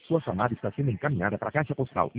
Sua chamada está sendo encaminhada para a caixa postal